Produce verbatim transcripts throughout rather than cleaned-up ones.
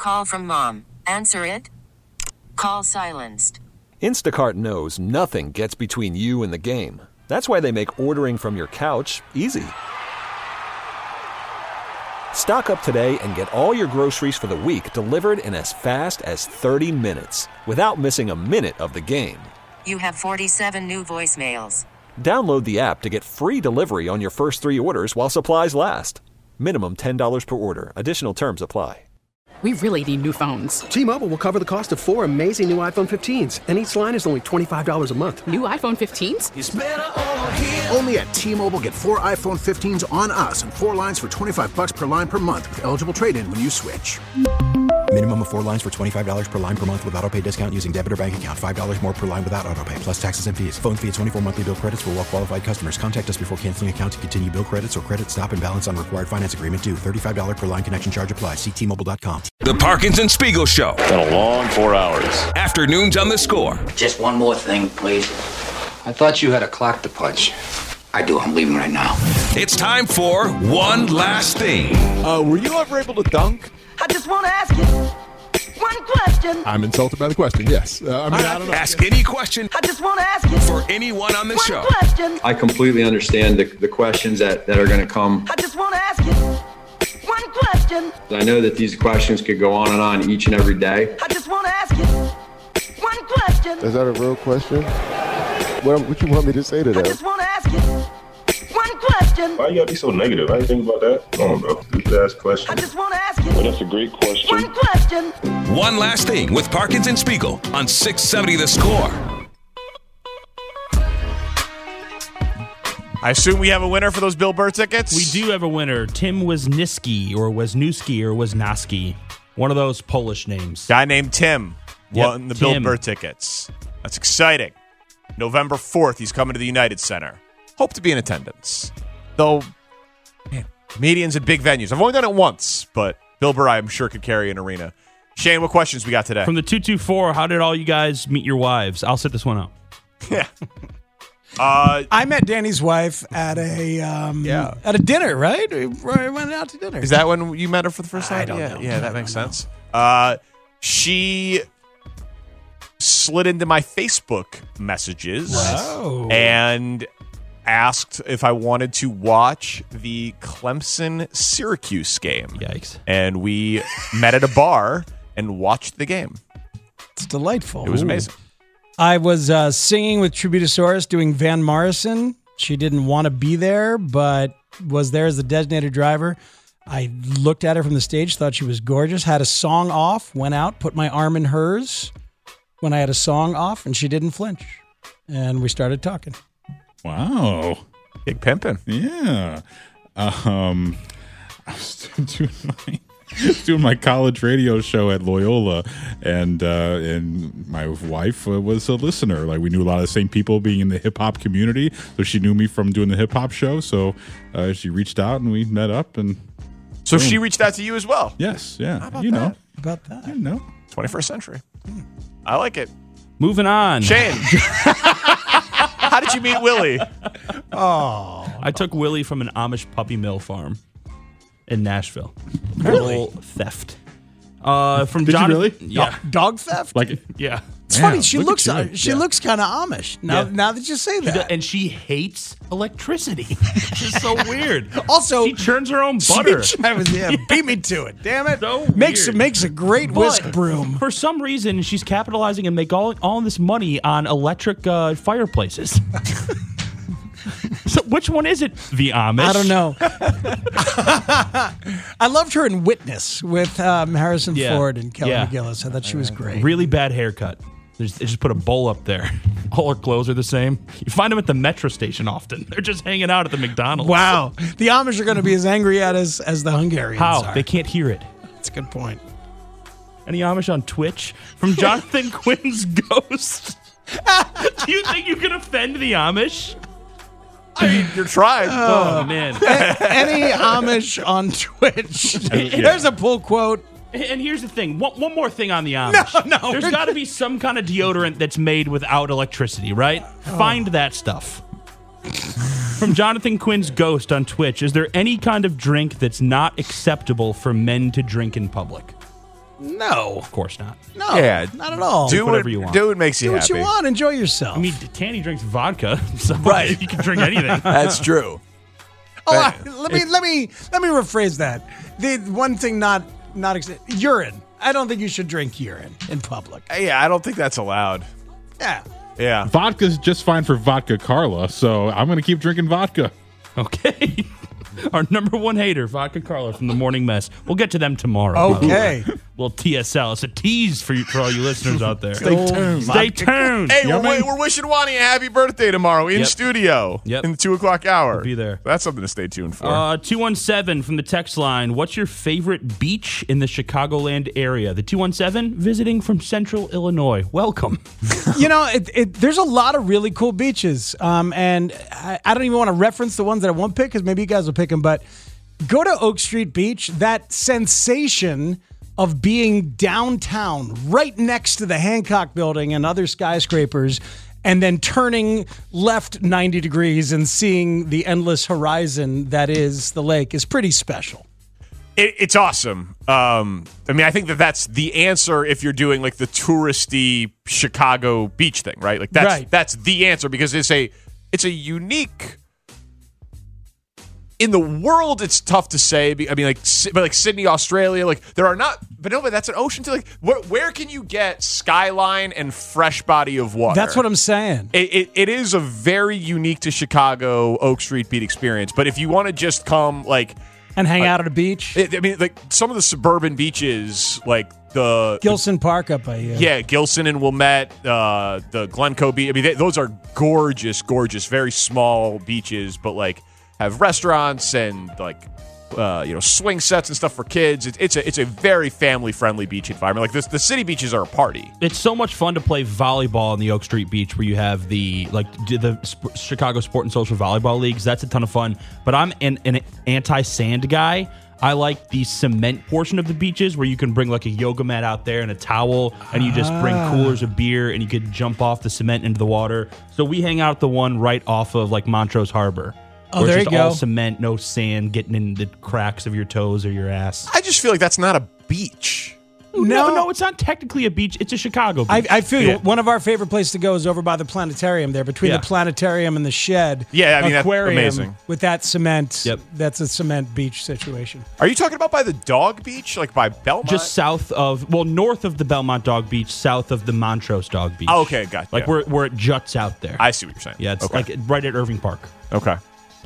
call from mom. Answer it. Call silenced. Instacart knows nothing gets between you and the game. That's why they make ordering from your couch easy. Stock up today and get all your groceries for the week delivered in as fast as thirty minutes without missing a minute of the game. You have forty-seven new voicemails. Download the app to get free delivery on your first three orders while supplies last. Minimum ten dollars per order. Additional terms apply. We really need new phones. T-Mobile will cover the cost of four amazing new iPhone fifteens, and each line is only twenty-five dollars a month. New iPhone fifteens? It's better over here. Only at T-Mobile, get four iPhone fifteens on us and four lines for twenty-five bucks per line per month with eligible trade-in when you switch. Minimum of four lines for twenty-five dollars per line per month with autopay discount using debit or bank account. five dollars more per line without autopay, plus taxes and fees. Phone fee at twenty-four monthly bill credits for well-qualified customers. Contact us before canceling account to continue bill credits or credit stop and balance on required finance agreement due. thirty-five dollars per line connection charge applies. See T Mobile dot com. The Parkinson Spiegel Show. Been a long four hours. Afternoons on the Score. Just one more thing, please. I thought you had a clock to punch. I do. I'm leaving right now. It's time for One Last Thing. Uh, were you ever able to dunk? I just want to ask you one question. I'm insulted by the question, yes. Uh, I mean, I, I don't know. Ask any question. I just want to ask you. For anyone on the one show. One question. I completely understand the, the questions that, that are going to come. I just want to ask you one question. I know that these questions could go on and on each and every day. I just want to ask you one question. Is that a real question? What, what you want me to say to that? I just want to ask you one question. Why you gotta be so negative? How you think about that? I don't know. You could ask questions. I just want to ask you. Well, that's a great question. One question. One Last Thing with Parkinson Spiegel on six seventy The Score. I assume we have a winner for those Bill Burr tickets? We do have a winner. Tim Wisniewski or Wisniewski or Wisnowski. One of those Polish names. Guy named Tim yep, won the Tim. Bill Burr tickets. That's exciting. November fourth, he's coming to the United Center. Hope to be in attendance. Though, man, comedians at big venues. I've only done it once, but Bill Burr, I'm sure, could carry an arena. Shane, what questions we got today? From the two two four, how did all you guys meet your wives? I'll set this one up. Yeah. Uh, I met Danny's wife at a um, yeah. at a dinner, right? We went out to dinner. Is that when you met her for the first time? I don't yeah, know. Yeah, that I makes don't sense. Uh, she slid into my Facebook messages Wow. and asked if I wanted to watch the Clemson-Syracuse game. Yikes. And we met at a bar and watched the game. It's delightful. It was amazing. I was uh, singing with Tributosaurus doing Van Morrison. She didn't want to be there, but was there as the designated driver. I looked at her from the stage, thought she was gorgeous, had a song off, went out, put my arm in hers when I had a song off, and she didn't flinch. And we started talking. Wow. Big pimpin'. Yeah. Um, I was doing my... doing my college radio show at Loyola, and uh, and my wife uh, was a listener. Like, we knew a lot of the same people being in the hip hop community, so she knew me from doing the hip hop show. So uh, she reached out and we met up, and so boom. She reached out to you as well. Yes, yeah. How about you that? know, about that. You know, twenty-first century. I like it. Moving on, Shane. How did you meet Willie? Oh, I took Willie from an Amish puppy mill farm in Nashville. Really? Total theft. Uh, from Did you Jonathan, really? Yeah, Dog, dog theft? like yeah. It's Man, funny. She look looks at uh, you. she Yeah. looks kind of Amish. Now, Yeah. now that you say She does- that. and she hates electricity. It's so weird. Also, she churns her own butter. She- I was, yeah, beat me to it. Damn it. So makes weird. makes a great But whisk broom. For some reason, she's capitalizing and make all all this money on electric uh, fireplaces. So which one is it? The Amish? I don't know. I loved her in Witness with um, Harrison Yeah. Ford and Kelly Yeah. McGillis. I thought she was great. Really bad haircut. They just, they just put a bowl up there. All her clothes are the same. You find them at the metro station often. They're just hanging out at the McDonald's. Wow. The Amish are going to be as angry at us as the Hungarians How? are. They can't hear it. That's a good point. Any Amish on Twitch? From Jonathan Quinn's Ghost. Do you think you can offend the Amish? I mean, you're trying. Oh, man. A- any Amish on Twitch? There's a pull quote. And here's the thing. One, one more thing on the Amish. No, no. There's got to be some kind of deodorant that's made without electricity, right? Oh. Find that stuff. From Jonathan Quinn's Ghost on Twitch, is there any kind of drink that's not acceptable for men to drink in public? No. Of course not. No. Yeah. Not at all. Do whatever what, you want. Do what makes you Do what happy. you want. Enjoy yourself. I mean, Tanny drinks vodka, so Right. you can drink anything. That's true. Oh, I, let me let me let me rephrase that. The one thing not not ex- urine. I don't think you should drink urine in public. Yeah, I don't think that's allowed. Yeah. Yeah. Vodka's just fine for vodka Carla, so I'm going to keep drinking vodka. Okay. Our number one hater, Vodka Carla from the Morning Mess. We'll get to them tomorrow. Okay. Little T S L. It's a tease for you, for all you listeners out there. Stay tuned. Stay tuned. Hey, we're, we're wishing Wani a happy birthday tomorrow in Yep. studio. Yep. In the two o'clock hour. We'll be there. That's something to stay tuned for. Uh, two one seven from the text line. What's your favorite beach in the Chicagoland area? The two one seven, visiting from Central Illinois. Welcome. You know, it, it, there's a lot of really cool beaches, um, and I, I don't even want to reference the ones that I won't pick because maybe you guys will pick them. But go to Oak Street Beach. That sensation of being downtown, right next to the Hancock Building and other skyscrapers, and then turning left ninety degrees and seeing the endless horizon that is the lake is pretty special. It, it's awesome. Um, I mean, I think that that's the answer if you're doing like the touristy Chicago beach thing, right? Like that's Right. that's the answer because it's a it's a unique. In the world, it's tough to say. I mean, like, Si- but like Sydney, Australia, like there are not. But no, but that's an ocean too. Like, where, where can you get skyline and fresh body of water? That's what I'm saying. It, it, it is a very unique to Chicago Oak Street Beach experience. But if you want to just come, like, And hang out at a beach. I I mean, like some of the suburban beaches, like the Gilson Park up by you. yeah, Gilson and Wilmette, uh, the Glencoe Beach. I mean, they, those are gorgeous, gorgeous, very small beaches, but like have restaurants and like uh, you know swing sets and stuff for kids. It's, it's a it's a very family friendly beach environment. Like this, the city beaches are a party. It's so much fun to play volleyball on the Oak Street Beach, where you have the like d- the Sp- Chicago Sport and Social Volleyball Leagues. That's a ton of fun. But I'm an, an anti-sand guy. I like the cement portion of the beaches where you can bring like a yoga mat out there and a towel, and you just bring Ah. coolers of beer, and you could jump off the cement into the water. So we hang out at the one right off of like Montrose Harbor. Oh, where there it's you just all go. cement, no sand getting in the cracks of your toes or your ass. I just feel like that's not a beach. No, no, it's not technically a beach. It's a Chicago beach. I, I feel you. Yeah. One of our favorite places to go is over by the planetarium there, between Yeah. the planetarium and the shed. Yeah, I mean, that's aquarium amazing. with that cement. Yep. That's a cement beach situation. Are you talking about by the dog beach, like by Belmont? Just south of, well, north of the Belmont Dog Beach, south of the Montrose Dog Beach. Oh, okay, gotcha. Like where, where it juts out there. I see what you're saying. Yeah, it's Okay. like right at Irving Park. Okay.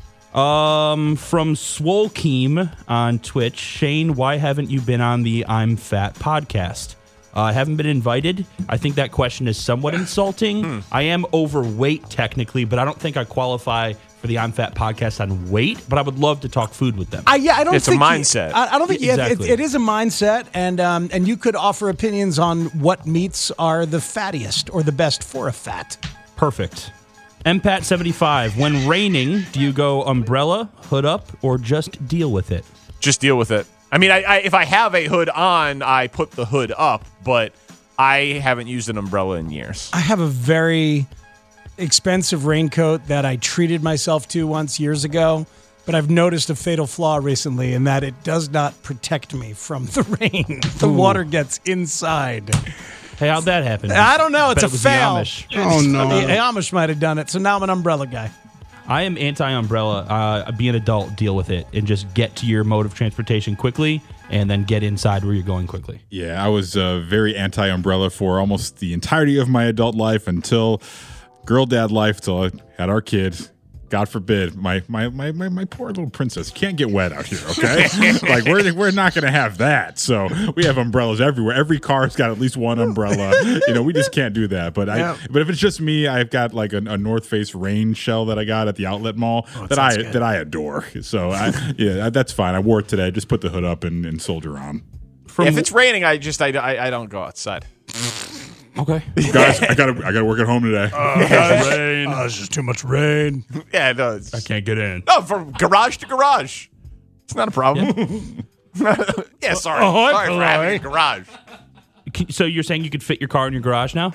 Um, from Swolekeem on Twitch, Shane, why haven't you been on the I'm Fat podcast? Uh, I haven't been invited. I think that question is somewhat insulting. Hmm. I am overweight technically, but I don't think I qualify for the I'm Fat podcast on weight. But I would love to talk food with them. I, yeah, I don't It's a think you- mindset. I, I don't think Yeah, you have, exactly. it, it is a mindset, and um, and you could offer opinions on what meats are the fattiest or the best for a fat. Perfect. M P A T seventy-five. When raining, do you go umbrella, hood up, or just deal with it? Just deal with it. I mean, I, I, if I have a hood on, I put the hood up, but I haven't used an umbrella in years. I have a very expensive raincoat that I treated myself to once years ago, but I've noticed a fatal flaw recently in that it does not protect me from the rain. The Ooh. water gets inside. Hey, how'd that happen? I don't know. It's Bet a it was the fail. Amish. Oh, no. The Amish might have done it, so now I'm an umbrella guy. I am anti-umbrella. Uh, be an adult, deal with it, and just get to your mode of transportation quickly, and then get inside where you're going quickly. Yeah, I was uh, very anti-umbrella for almost the entirety of my adult life until girl dad life, till I had our kid. God forbid, my my my my, my poor little princess can't get wet out here. Okay, like we're we're not going to have that. So we have umbrellas everywhere. Every car's got at least one umbrella. You know, we just can't do that. But Yeah. I but if it's just me, I've got like a, a North Face rain shell that I got at the outlet mall Oh, it that I sounds good. that I adore. So I yeah, that's fine. I wore it today. Just put the hood up and, and soldier on. From if it's raining, I just I, I, I don't go outside. Okay. Guys, I gotta I gotta work at home today. rain. Oh, it's just too much rain. Yeah, it does. I can't get in. No, from garage to garage. It's not a problem. Yeah, sorry. Oh, hi, sorry for boy. having a garage. Can- So you're saying you could fit your car in your garage now?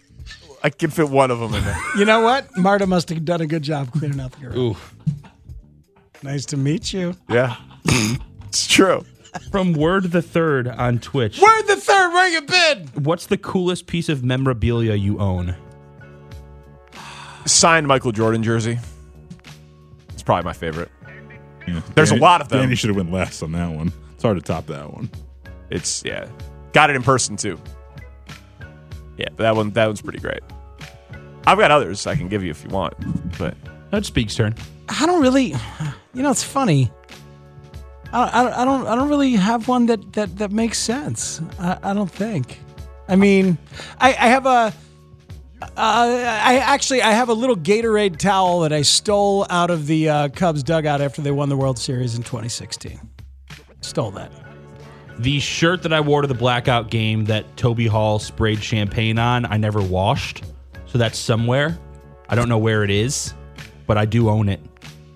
I can fit one of them in there. You know what? Marta must have done a good job cleaning out the garage. Ooh. Nice to meet you. Yeah, it's true. From Word the Third on Twitch. Word the Third, where you been? What's the coolest piece of memorabilia you own? Signed Michael Jordan jersey. It's probably my favorite. Yeah. There's Danny, a lot of them. Danny should have went last on that one. It's hard to top that one. It's yeah, got it in person too. Yeah, but that one that one's pretty great. I've got others I can give you if you want, but that's Speak's turn. I don't really, you know, it's funny. I, I, I don't I don't really have one that that, that makes sense. I, I don't think. I mean, I, I have a. Uh, I actually I have a little Gatorade towel that I stole out of the uh, Cubs dugout after they won the World Series in twenty sixteen. Stole that. The shirt that I wore to the blackout game that Toby Hall sprayed champagne on, I never washed. So that's somewhere. I don't know where it is, but I do own it.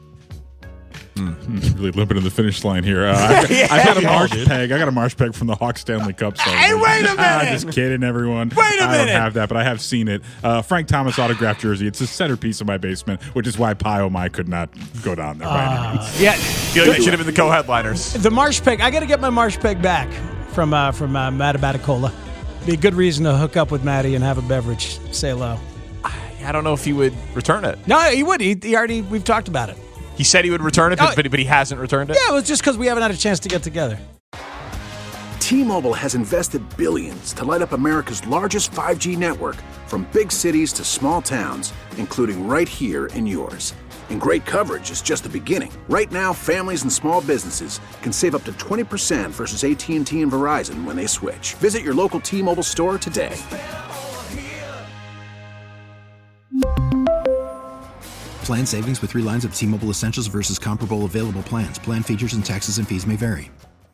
Mm, really limping to the finish line here. Uh, I, yeah. I got a marsh peg. I got a marsh peg from the Hawks Stanley Cup. So hey, wait a minute! I'm just kidding, everyone. Wait a I minute! don't have that, but I have seen it. Uh, Frank Thomas autographed jersey. It's a centerpiece of my basement, which is why Pio and I could not go down there. Uh, right yeah, I feel like they should have been the co-headliners. The marsh peg. I got to get my marsh peg back from uh, from uh, Matt Abaticola. Be a good reason to hook up with Matty and have a beverage. Say hello. I don't know if he would return it. No, he would. He, he already. We've talked about it. He said he would return it, but, Oh. but, but he hasn't returned it? Yeah, it was just because we haven't had a chance to get together. T-Mobile has invested billions to light up America's largest five G network, from big cities to small towns, including right here in yours. And great coverage is just the beginning. Right now, families and small businesses can save up to twenty percent versus A T and T and Verizon when they switch. Visit your local T-Mobile store today. Plan savings with three lines of T-Mobile Essentials versus comparable available plans. Plan features and taxes and fees may vary.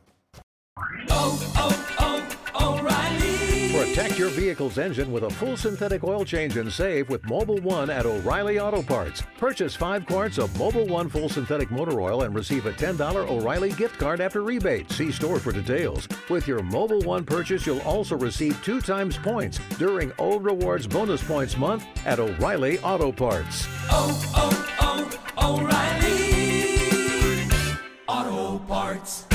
Protect your vehicle's engine with a full synthetic oil change and save with Mobil one at O'Reilly Auto Parts. Purchase five quarts of Mobil one full synthetic motor oil and receive a ten dollars O'Reilly gift card after rebate. See store for details. With your Mobil one purchase, you'll also receive two times points during O Rewards Bonus Points Month at O'Reilly Auto Parts. Oh, oh, oh, O'Reilly Auto Parts.